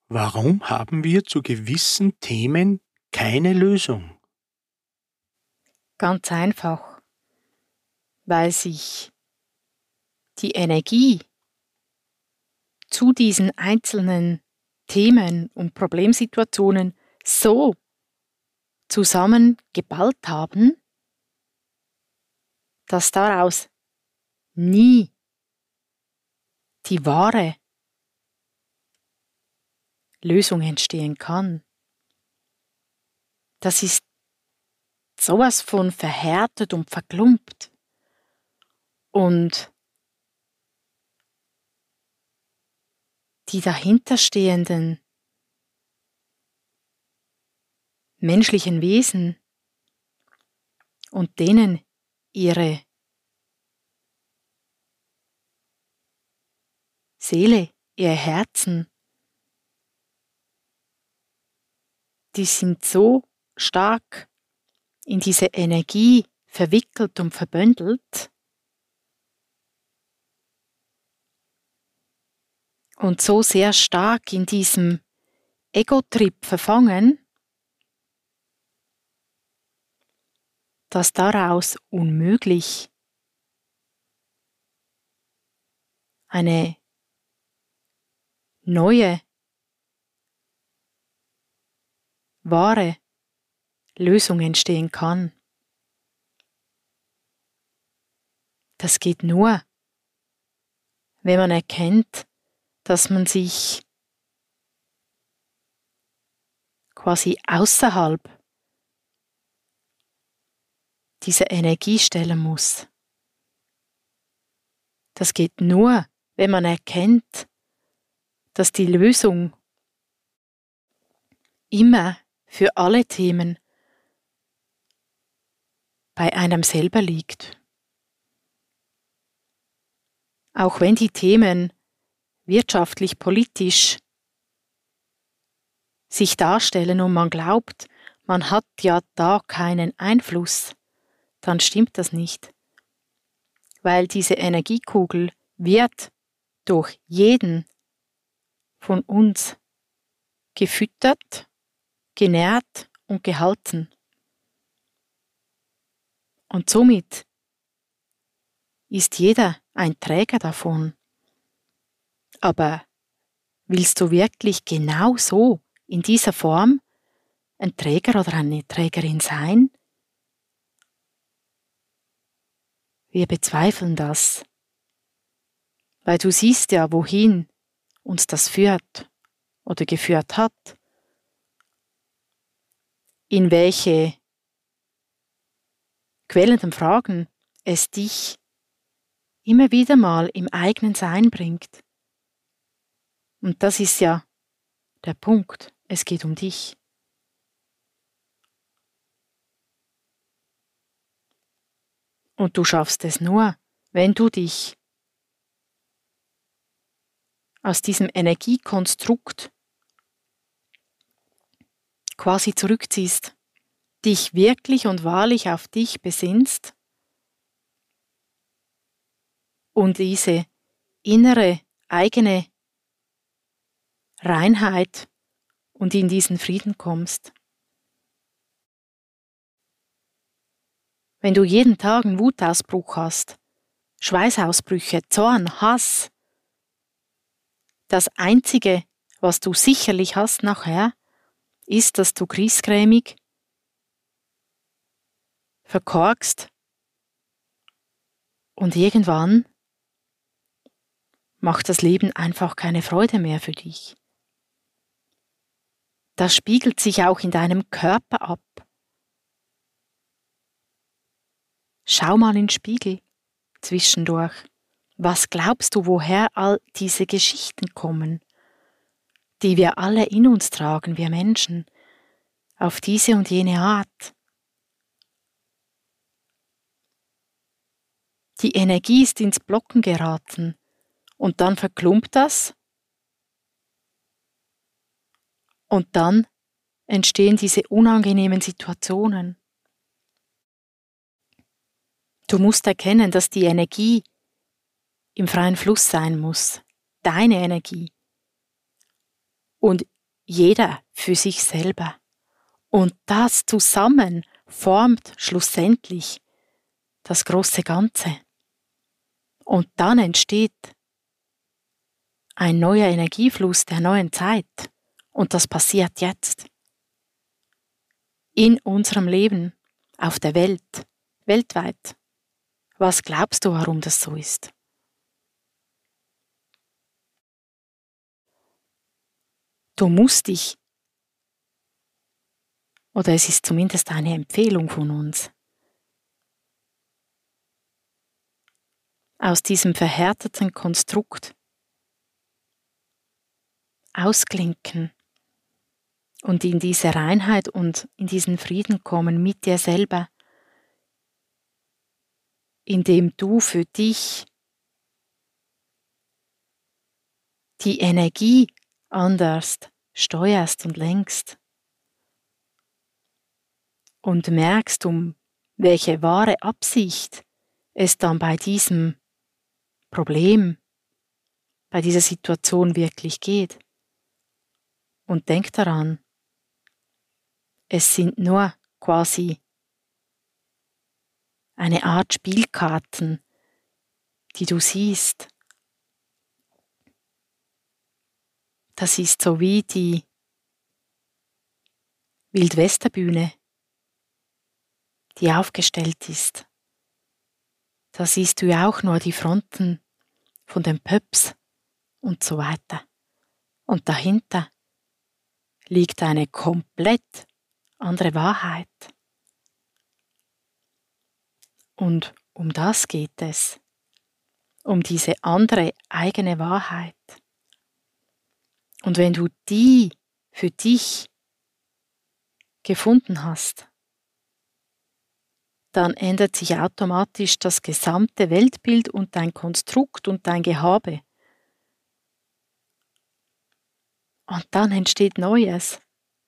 Warum haben wir zu gewissen Themen keine Lösung? Ganz einfach, weil sich die Energie zu diesen einzelnen Themen und Problemsituationen so zusammengeballt haben, dass daraus nie die wahre Lösung entstehen kann. Das ist sowas von verhärtet und verklumpt. Und die dahinterstehenden menschlichen Wesen und denen ihre Seele, ihr Herzen, die sind so stark in diese Energie verwickelt und verbündelt und so sehr stark in diesem Ego-Trip verfangen, dass daraus unmöglich eine neue, wahre Lösung entstehen kann. Das geht nur, wenn man erkennt, dass man sich quasi außerhalb dieser Energie stellen muss. Das geht nur, wenn man erkennt, dass die Lösung immer für alle Themen bei einem selber liegt. Auch wenn die Themen wirtschaftlich, politisch sich darstellen und man glaubt, man hat ja da keinen Einfluss, dann stimmt das nicht. Weil diese Energiekugel wird durch jeden von uns gefüttert, genährt und gehalten. Und somit ist jeder ein Träger davon. Aber willst du wirklich genau so in dieser Form ein Träger oder eine Trägerin sein? Wir bezweifeln das, weil du siehst ja, wohin uns das führt oder geführt hat, in welche quälenden Fragen es dich immer wieder mal im eigenen Sein bringt. Und das ist ja der Punkt, es geht um dich. Und du schaffst es nur, wenn du dich aus diesem Energiekonstrukt quasi zurückziehst, dich wirklich und wahrlich auf dich besinnst und diese innere, eigene Reinheit und in diesen Frieden kommst. Wenn du jeden Tag einen Wutausbruch hast, Schweißausbrüche, Zorn, Hass, das Einzige, was du sicherlich hast nachher, ist, dass du griesgrämig, verkorkst und irgendwann macht das Leben einfach keine Freude mehr für dich. Das spiegelt sich auch in deinem Körper ab. Schau mal in den Spiegel zwischendurch. Was glaubst du, woher all diese Geschichten kommen, die wir alle in uns tragen, wir Menschen, auf diese und jene Art? Die Energie ist ins Blocken geraten und dann verklumpt das und dann entstehen diese unangenehmen Situationen. Du musst erkennen, dass die Energie im freien Fluss sein muss, deine Energie. Und jeder für sich selber. Und das zusammen formt schlussendlich das große Ganze. Und dann entsteht ein neuer Energiefluss der neuen Zeit. Und das passiert jetzt. In unserem Leben, auf der Welt, weltweit. Was glaubst du, warum das so ist? Du musst dich, oder es ist zumindest eine Empfehlung von uns, aus diesem verhärteten Konstrukt ausklinken und in diese Reinheit und in diesen Frieden kommen mit dir selber, indem du für dich die Energie anders steuerst und lenkst und merkst, um welche wahre Absicht es dann bei diesem Problem, bei dieser Situation wirklich geht. Und denk daran, es sind nur quasi eine Art Spielkarten, die du siehst. Das ist so wie die Wildwesterbühne, die aufgestellt ist. Da siehst du ja auch nur die Fronten von den Pöps und so weiter. Und dahinter liegt eine komplett andere Wahrheit. Und um das geht es, um diese andere eigene Wahrheit. Und wenn du die für dich gefunden hast, dann ändert sich automatisch das gesamte Weltbild und dein Konstrukt und dein Gehabe. Und dann entsteht Neues.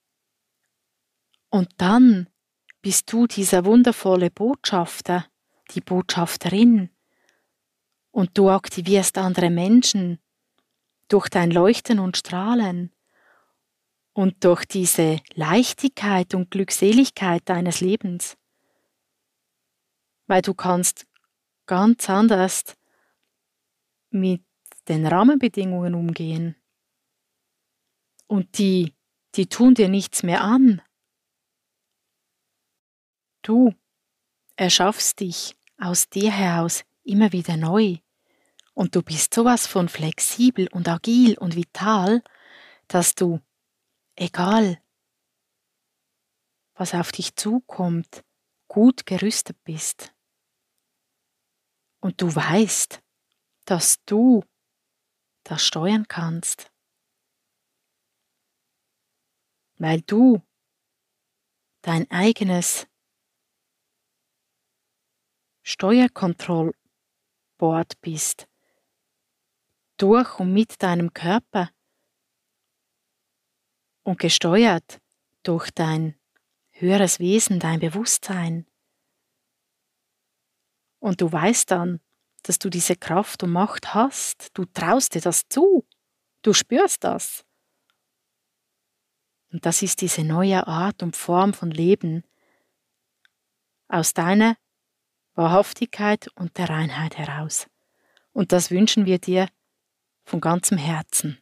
Und dann bist du dieser wundervolle Botschafter, die Botschafterin. Und du aktivierst andere Menschen durch dein Leuchten und Strahlen und durch diese Leichtigkeit und Glückseligkeit deines Lebens. Weil du kannst ganz anders mit den Rahmenbedingungen umgehen. Und die tun dir nichts mehr an. Du erschaffst dich aus dir heraus immer wieder neu. Und du bist sowas von flexibel und agil und vital, dass du, egal was auf dich zukommt, gut gerüstet bist. Und du weißt, dass du das steuern kannst. Weil du dein eigenes Steuerkontrollboard bist, durch und mit deinem Körper und gesteuert durch dein höheres Wesen, dein Bewusstsein. Und du weißt dann, dass du diese Kraft und Macht hast. Du traust dir das zu. Du spürst das. Und das ist diese neue Art und Form von Leben aus deiner Wahrhaftigkeit und der Reinheit heraus. Und das wünschen wir dir von ganzem Herzen.